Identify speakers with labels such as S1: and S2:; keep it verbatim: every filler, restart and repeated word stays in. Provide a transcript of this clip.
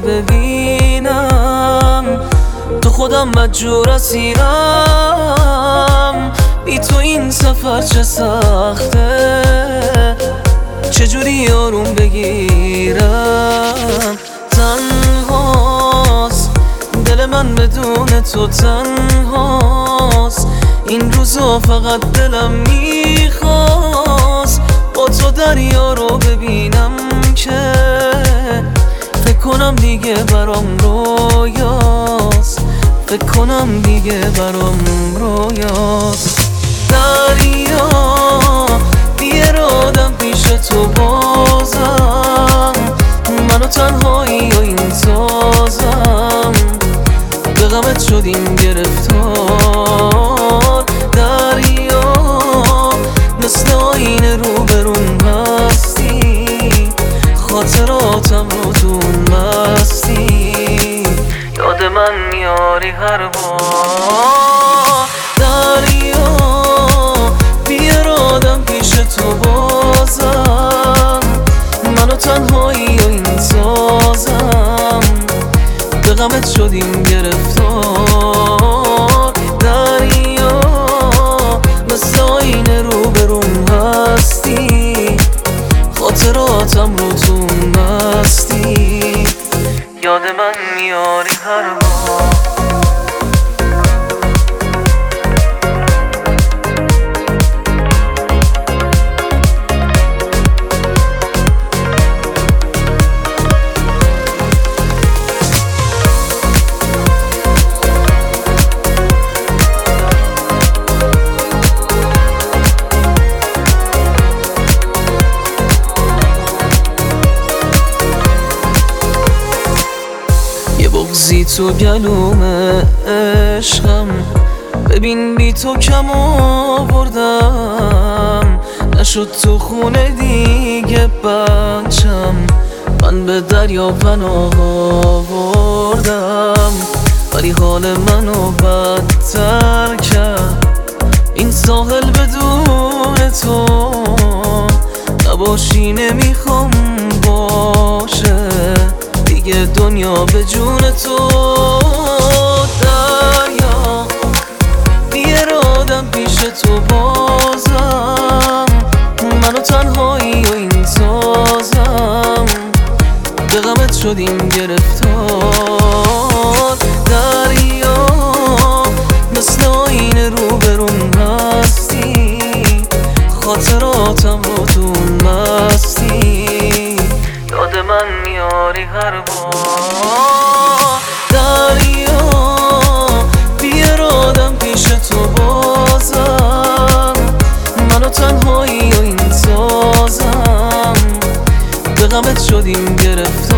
S1: ببینم، تو خودم مجبور اسیرم. بی تو این سفر چه سخته، چجوری آروم بگیرم. تنهاست دل من بدون تو، تنهاست این روزا، فقط دلم میخواست با تو دریا رو ببینم که فکر کنم دیگه برام رویاست، فکر کنم دیگه برام رویاست. دریا بی ارادم پیش تو بازم، منو تنهایی و این سازم، به غمت شدیم گرفتار. دریا مثل آینه روبرون هستی، خاطراتم رو دون مستی، یاد من میاری هر بار. دریا بی ارادم پیش تو بازم، منو تنهایی و این سازم، به غمت شدیم گرفتار. دریا مثل آینه روبرون هستی، خاطراتم رو تو مستی، یاد من میاری هر بار. بغضی تو گلوم عشقم، ببین بی تو کم آوردم، نشد تو خونه دیگه بچم، من به دریا پناه آوردم، ولی حال منو بدتر کرد این ساحل بدون تو. نباشی نمیخوام باشه دیگه دنیا به جون تو. دریا بی ارادم پیش تو بازم، منو تنهایی و این سازم، به غمت شدیم گرفتار. دریا مثل آینه روبرون هستی، خاطراتم رو تو مستی، یاد من میاری هر بار. دریا بی ارادم پیش تو بازم، منو تنهایی و این سازم، به غمت شدیم گرفتار.